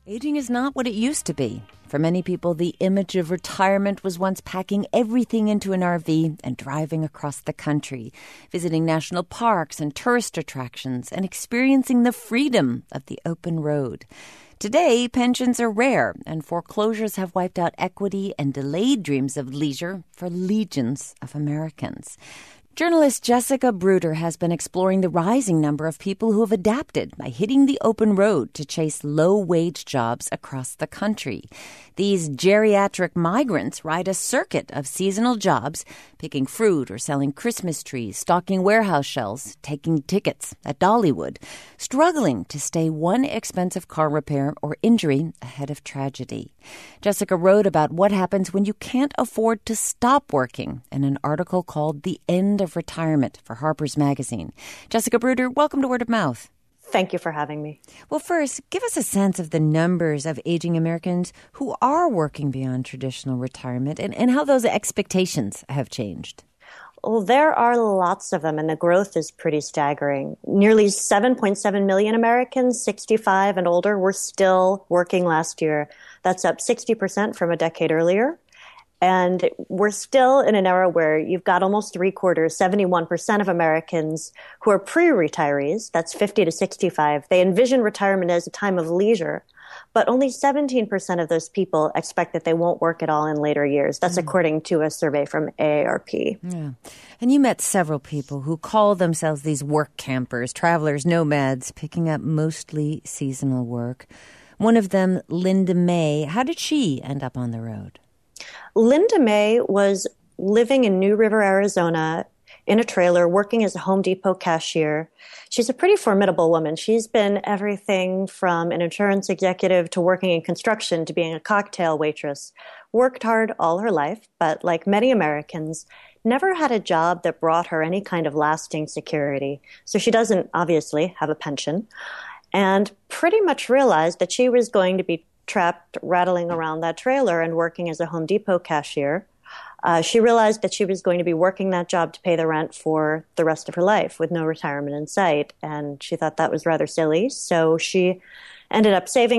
Aging is not what it used to be. For many people, the image of retirement was once packing everything into an RV and driving across the country, visiting national parks and tourist attractions, and experiencing the freedom of the open road. Today, pensions are rare, and foreclosures have wiped out equity and delayed dreams of leisure for legions of Americans. Journalist Jessica Bruder has been exploring the rising number of people who have adapted by hitting the open road to chase low-wage jobs across the country. These geriatric migrants ride a circuit of seasonal jobs, picking fruit or selling Christmas trees, stocking warehouse shelves, taking tickets at Dollywood, struggling to stay one expensive car repair or injury ahead of tragedy. Jessica wrote about what happens when you can't afford to stop working in an article called The End of Retirement for Harper's Magazine. Jessica Bruder, welcome to Word of Mouth. Thank you for having me. Well, first, give us a sense of the numbers of aging Americans who are working beyond traditional retirement and how those expectations have changed. Well, there are lots of them, and the growth is pretty staggering. Nearly 7.7 million Americans, 65 and older, were still working last year. That's up 60% from a decade earlier. And we're still in an era where you've got almost three-quarters, 71% of Americans who are pre-retirees, that's 50 to 65. They envision retirement as a time of leisure, but only 17% of those people expect that they won't work at all in later years. That's according to a survey from AARP. Yeah. And you met several people who call themselves these work campers, travelers, nomads, picking up mostly seasonal work. One of them, Linda May, how did she end up on the road? Linda May was living in New River, Arizona, in a trailer, working as a Home Depot cashier. She's a pretty formidable woman. She's been everything from an insurance executive to working in construction to being a cocktail waitress. Worked hard all her life, but like many Americans, never had a job that brought her any kind of lasting security. So she doesn't obviously have a pension, and pretty much realized that she was going to be trapped rattling around that trailer and working as a Home Depot cashier. She realized that she was going to be working that job to pay the rent for the rest of her life with no retirement in sight. And she thought that was rather silly. So she ended up saving,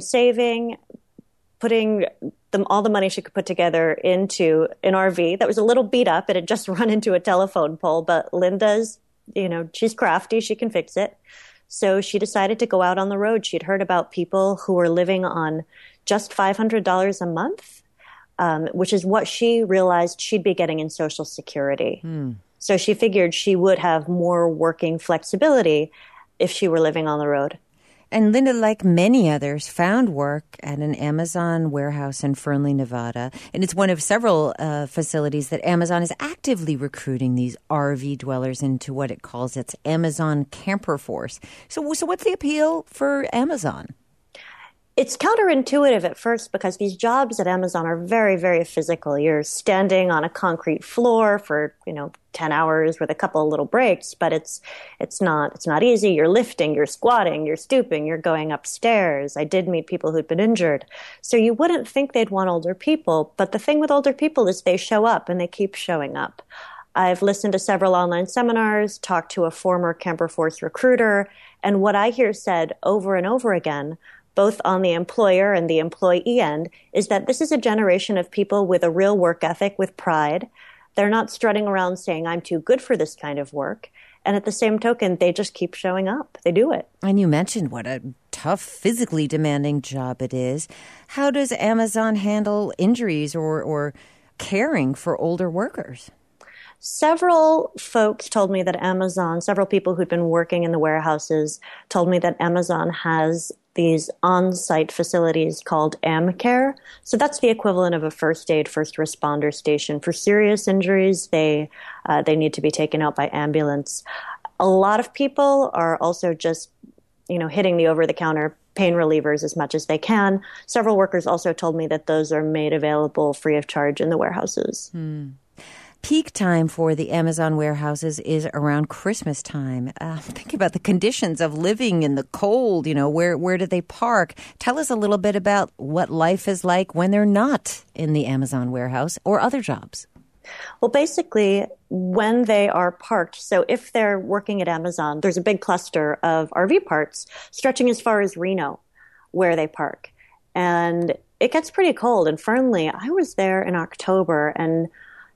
putting all the money she could put together into an RV that was a little beat up. It had just run into a telephone pole, but Linda's, she's crafty. She can fix it. So she decided to go out on the road. She'd heard about people who were living on just $500 a month, which is what she realized she'd be getting in Social Security. So she figured she would have more working flexibility if she were living on the road. And Linda, like many others, found work at an Amazon warehouse in Fernley, Nevada. And it's one of several facilities that Amazon is actively recruiting these RV dwellers into what it calls its Amazon Camper Force. So what's the appeal for Amazon? It's counterintuitive at first because these jobs at Amazon are very, very physical. You're standing on a concrete floor for, 10 hours with a couple of little breaks, but it's not easy. You're lifting, you're squatting, you're stooping, you're going upstairs. I did meet people who'd been injured. So you wouldn't think they'd want older people, but the thing with older people is they show up and they keep showing up. I've listened to several online seminars, talked to a former Camper Force recruiter, and what I hear said over and over again, both on the employer and the employee end, is that this is a generation of people with a real work ethic, with pride. They're not strutting around saying, I'm too good for this kind of work. And at the same token, they just keep showing up. They do it. And you mentioned what a tough, physically demanding job it is. How does Amazon handle injuries or caring for older workers? Several folks told me that several people who'd been working in the warehouses told me that Amazon has these on-site facilities called AmCare. So that's the equivalent of a first aid, first responder station. For serious injuries, they need to be taken out by ambulance. A lot of people are also just, hitting the over-the-counter pain relievers as much as they can. Several workers also told me that those are made available free of charge in the warehouses. Peak time for the Amazon warehouses is around Christmas time. Think about the conditions of living in the cold. Where do they park? Tell us a little bit about what life is like when they're not in the Amazon warehouse or other jobs. Well, basically, when they are parked, so if they're working at Amazon, there's a big cluster of RV parks stretching as far as Reno, where they park. and it gets pretty cold. And Fernley, I was there in October, and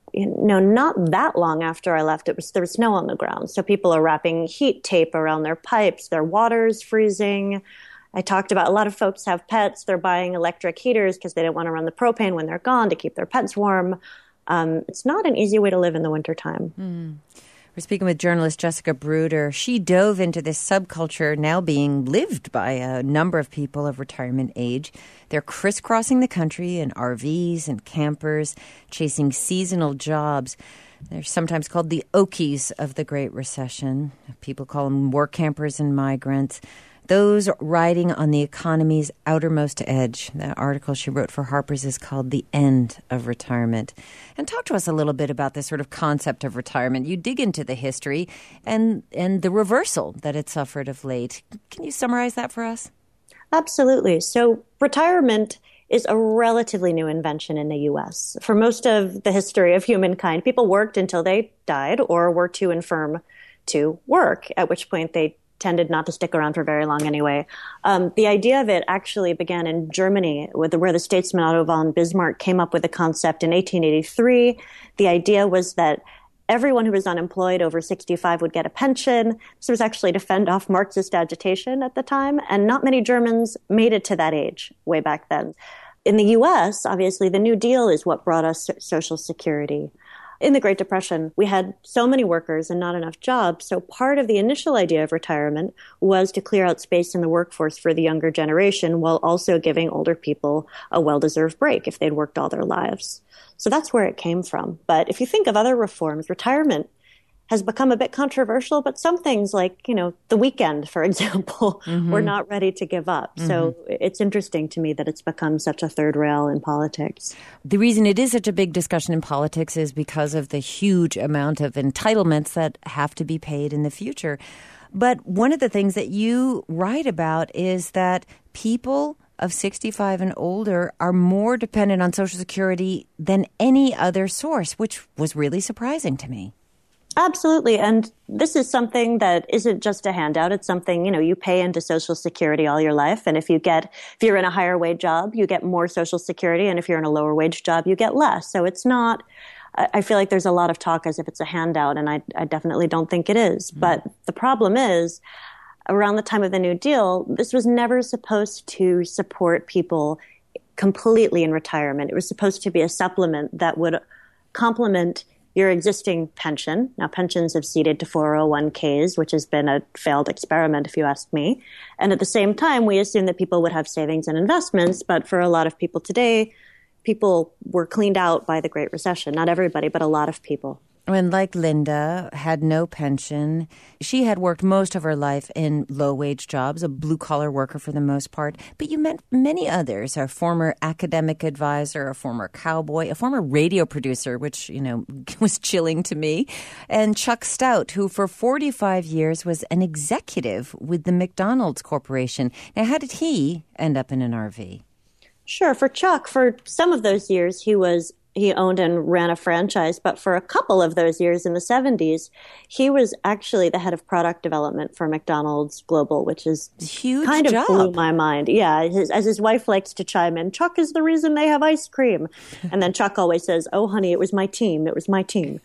not that long after I left, there was snow on the ground. So people are wrapping heat tape around their pipes. Their water's freezing. I talked about a lot of folks have pets. They're buying electric heaters because they don't want to run the propane when they're gone to keep their pets warm. It's not an easy way to live in the wintertime. We're speaking with journalist Jessica Bruder. She dove into this subculture now being lived by a number of people of retirement age. They're crisscrossing the country in RVs and campers, chasing seasonal jobs. They're sometimes called the Okies of the Great Recession. People call them work campers and migrants. Those riding on the economy's outermost edge. The article she wrote for Harper's is called The End of Retirement. And talk to us a little bit about this sort of concept of retirement. You dig into the history and the reversal that it suffered of late. Can you summarize that for us? Absolutely. So retirement is a relatively new invention in the U.S. For most of the history of humankind, people worked until they died or were too infirm to work, at which point they tended not to stick around for very long anyway. The idea of it actually began in Germany, where the statesman Otto von Bismarck came up with the concept in 1883. The idea was that everyone who was unemployed over 65 would get a pension. This was actually to fend off Marxist agitation at the time, and not many Germans made it to that age way back then. In the U.S., obviously, the New Deal is what brought us Social Security. In the Great Depression, we had so many workers and not enough jobs. So part of the initial idea of retirement was to clear out space in the workforce for the younger generation while also giving older people a well-deserved break if they'd worked all their lives. So that's where it came from. But if you think of other reforms, retirement has become a bit controversial, but some things like, the weekend, for example, we're not ready to give up. So it's interesting to me that it's become such a third rail in politics. The reason it is such a big discussion in politics is because of the huge amount of entitlements that have to be paid in the future. But one of the things that you write about is that people of 65 and older are more dependent on Social Security than any other source, which was really surprising to me. Absolutely. And this is something that isn't just a handout. It's something, you pay into Social Security all your life. And if you're in a higher wage job, you get more Social Security. And if you're in a lower wage job, you get less. So it's not, I feel like there's a lot of talk as if it's a handout. And I definitely don't think it is. But the problem is, around the time of the New Deal, this was never supposed to support people completely in retirement. It was supposed to be a supplement that would complement your existing pension. Now, pensions have ceded to 401ks, which has been a failed experiment, if you ask me. And at the same time, we assume that people would have savings and investments. But for a lot of people today, people were cleaned out by the Great Recession. Not everybody, but a lot of people. And like Linda, had no pension. She had worked most of her life in low-wage jobs, a blue-collar worker for the most part. But you met many others, a former academic advisor, a former cowboy, a former radio producer, which, was chilling to me, and Chuck Stout, who for 45 years was an executive with the McDonald's Corporation. Now, how did he end up in an RV? Sure. For Chuck, for some of those years, he owned and ran a franchise, but for a couple of those years in the 70s, he was actually the head of product development for McDonald's Global, which is huge kind of job. Blew my mind. Yeah, as his wife likes to chime in, Chuck is the reason they have ice cream. And then Chuck always says, "Oh, honey, it was my team. It was my team."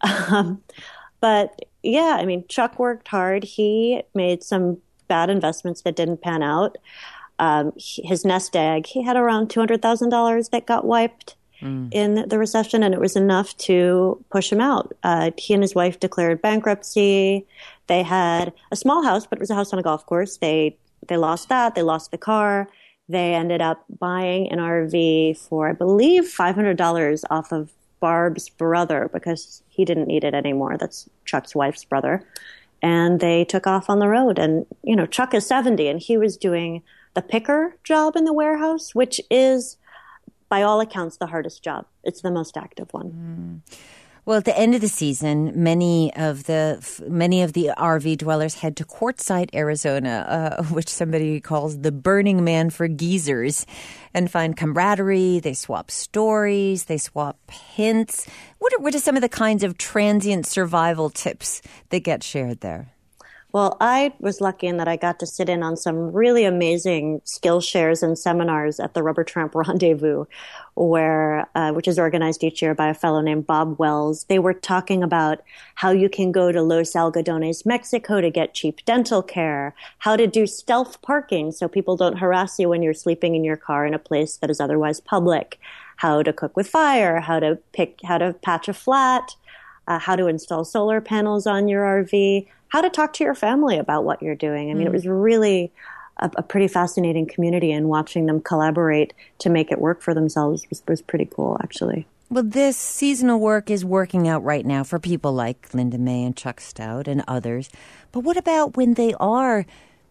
But yeah, Chuck worked hard. He made some bad investments that didn't pan out. His nest egg, he had around $200,000 that got wiped in the recession, and it was enough to push him out. He and his wife declared bankruptcy. They had a small house, but it was a house on a golf course. They lost that. They lost the car. They ended up buying an RV for, I believe, $500 off of Barb's brother because he didn't need it anymore. That's Chuck's wife's brother. And they took off on the road. And, Chuck is 70, and he was doing the picker job in the warehouse, which is, by all accounts, the hardest job. It's the most active one. Well, at the end of the season, many of the RV dwellers head to Quartzsite, Arizona, which somebody calls the Burning Man for geezers, and find camaraderie. They swap stories. They swap hints. What are some of the kinds of transient survival tips that get shared there? Well, I was lucky in that I got to sit in on some really amazing skill shares and seminars at the Rubber Tramp Rendezvous, which is organized each year by a fellow named Bob Wells. They were talking about how you can go to Los Algodones, Mexico to get cheap dental care, how to do stealth parking so people don't harass you when you're sleeping in your car in a place that is otherwise public, how to cook with fire, how to patch a flat, how to install solar panels on your RV, how to talk to your family about what you're doing. I mean, it was really a pretty fascinating community, and watching them collaborate to make it work for themselves was pretty cool, actually. Well, this seasonal work is working out right now for people like Linda May and Chuck Stout and others. But what about when they are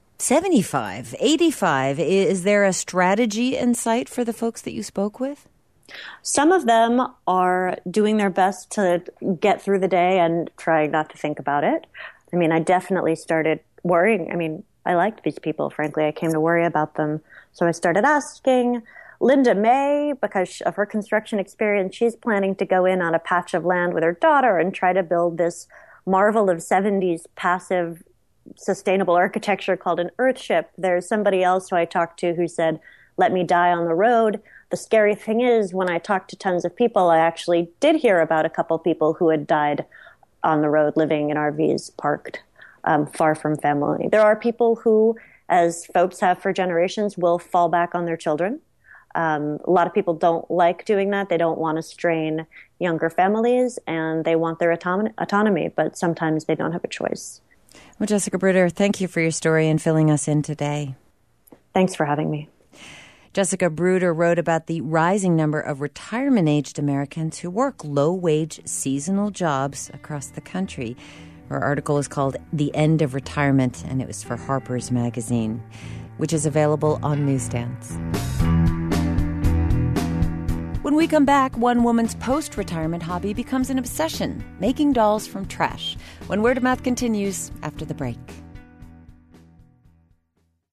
75, 85? Is there a strategy in sight for the folks that you spoke with? Some of them are doing their best to get through the day and trying not to think about it. I mean, I definitely started worrying. I mean, I liked these people, frankly. I came to worry about them. So I started asking Linda May, because of her construction experience, she's planning to go in on a patch of land with her daughter and try to build this marvel of 70s passive sustainable architecture called an Earthship. There's somebody else who I talked to who said, let me die on the road. The scary thing is, when I talked to tons of people, I actually did hear about a couple people who had died on the road living in RVs parked far from family. There are people who, as folks have for generations, will fall back on their children. A lot of people don't like doing that. They don't want to strain younger families, and they want their autonomy, but sometimes they don't have a choice. Well, Jessica Bruder, thank you for your story and filling us in today. Thanks for having me. Jessica Bruder wrote about the rising number of retirement-aged Americans who work low-wage seasonal jobs across the country. Her article is called The End of Retirement, and it was for Harper's Magazine, which is available on newsstands. When we come back, one woman's post-retirement hobby becomes an obsession, making dolls from trash. When Word of Mouth continues after the break.